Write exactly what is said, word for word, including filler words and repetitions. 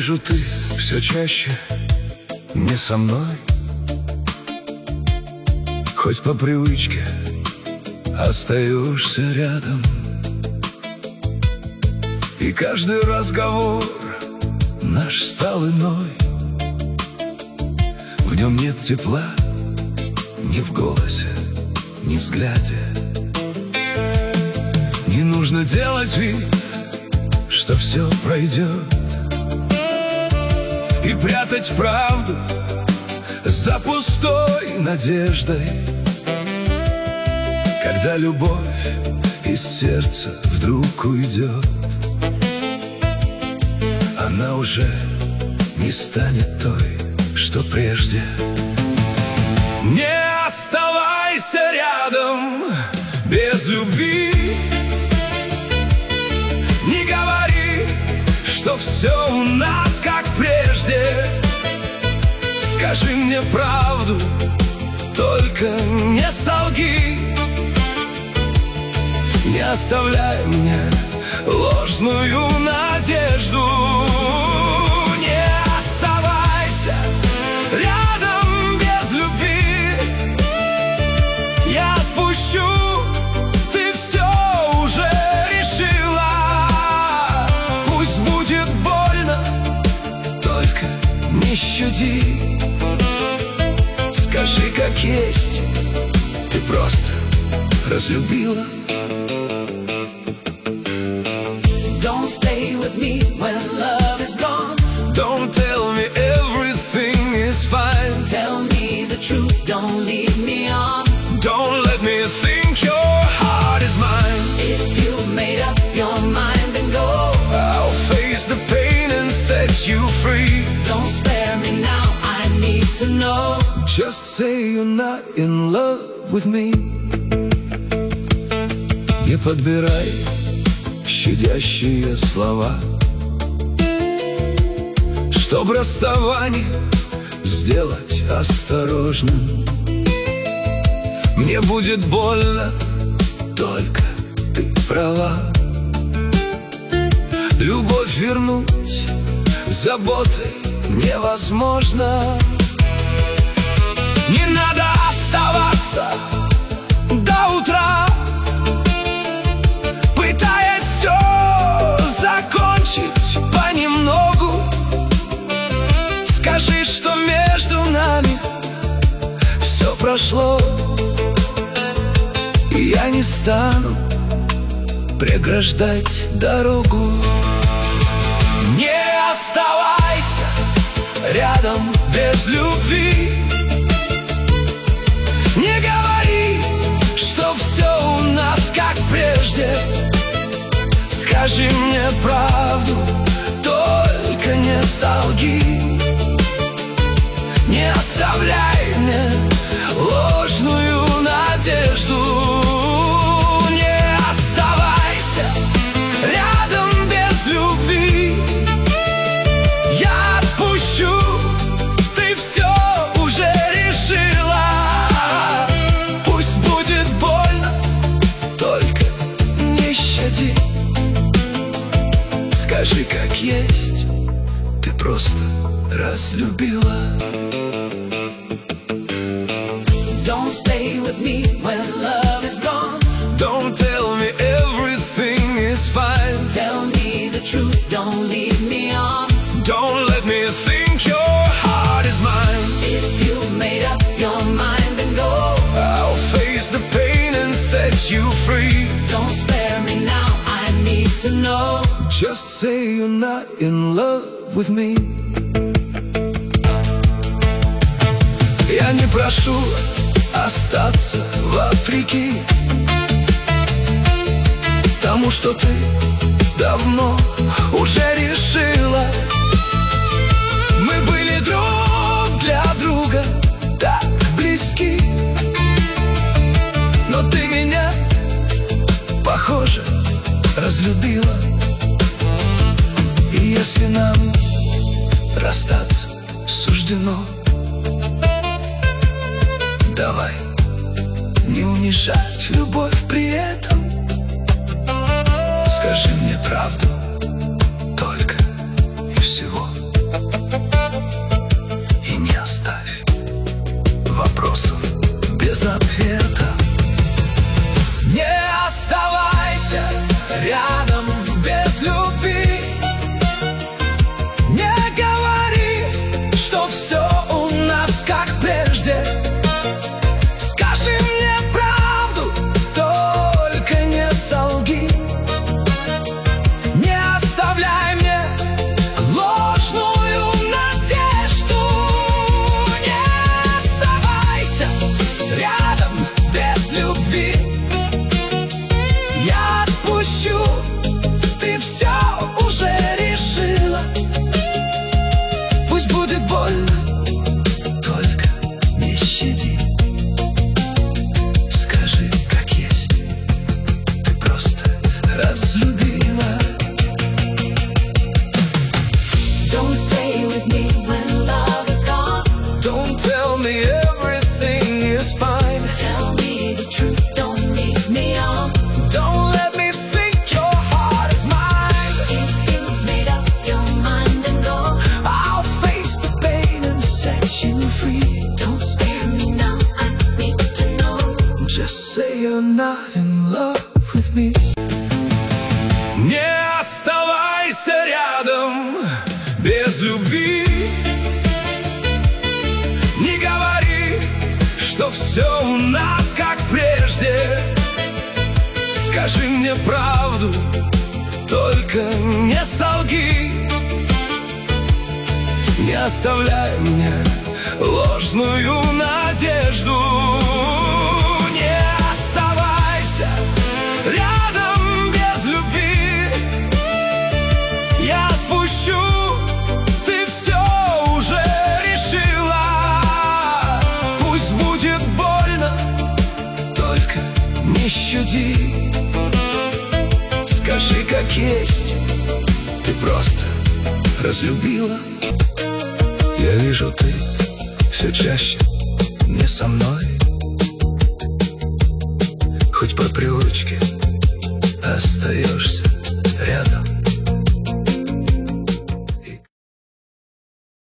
вижу, ты все чаще не со мной, хоть по привычке остаешься рядом. И каждый разговор наш стал иной. В нем нет тепла ни в голосе, ни в взгляде. Не нужно делать вид, что все пройдет, и прятать правду за пустой надеждой. Когда любовь из сердца вдруг уйдет, она уже не станет той, что прежде. Не оставайся рядом без любви. Не говори, что все у нас как прежде. Скажи мне правду, только не солги. Не оставляй мне ложную надежду. Не оставайся рядом без любви. Я отпущу, ты все уже решила. Пусть будет больно, только не щади. Скажи, как есть, ты просто разлюбила. Don't stay with me when love is gone. Don't tell me everything is fine. Tell me the truth, don't lead me on. Don't let me think your heart is mine. If you've made up your mind, then go. I'll face the pain and set you free. Don't spare me now, I need to know. Just say you're not in love with me. Не подбирай щадящие слова, чтоб расставание сделать осторожным. Мне будет больно, только ты права. Любовь вернуть заботой невозможно. Не надо оставаться до утра, пытаясь все закончить понемногу. Скажи, что между нами все прошло, и я не стану преграждать дорогу. Не оставайся рядом без любви. Не говори, что все у нас как прежде. Скажи мне правду, только не солги. Не оставляй мне ложную надежду. Не оставайся рядом без любви. Я отпущу, ты все уже решила. Пусть будет больно, только не щади. Скажи, как есть, ты просто разлюбила. Don't stay with me when love is gone. Don't tell me everything is fine. Tell me the truth, don't lead me on. Don't let me think your heart is mine. If you've made up your mind, then go. I'll face the pain and set you free. Don't spare me now, I need to know. Just say you're not in love with me. Я не прошу остаться вопреки тому, что ты давно уже решила. Мы были друг для друга так близки, но ты меня, похоже, разлюбила. И если нам расстаться суждено, давай не унижать любовь при этом. Скажи мне правду, только и всего. без ответа. Не оставайся рядом без любви. Не говори, что все у нас как прежде. Скажи мне правду, только не солги. Не оставляй мне ложную надежду. Не оставайся рядом без любви. Я отпущу, ты все уже решила. Пусть будет больно, только не щади. Скажи, как есть, ты просто разлюбила. Don't stay with me when love is gone. Don't tell me everything is fine. Tell me the truth, don't lead me on. Don't let me think your heart is mine. If you've made up your mind and go, I'll face the pain and set you free. Don't spare me now, I need to know. Just say you're not in love with me. Не оставайся рядом без любви. Не говори, что все у нас как прежде. Скажи мне правду, только не солги. Не оставляй мне ложную надежду. Не оставайся рядом без любви. Я отпущу, ты все уже решила. Пусть будет больно, только не щади. Скажи, как есть, ты просто разлюбила. Я вижу, ты все чаще не со мной. Хоть по привычке остаешься рядом.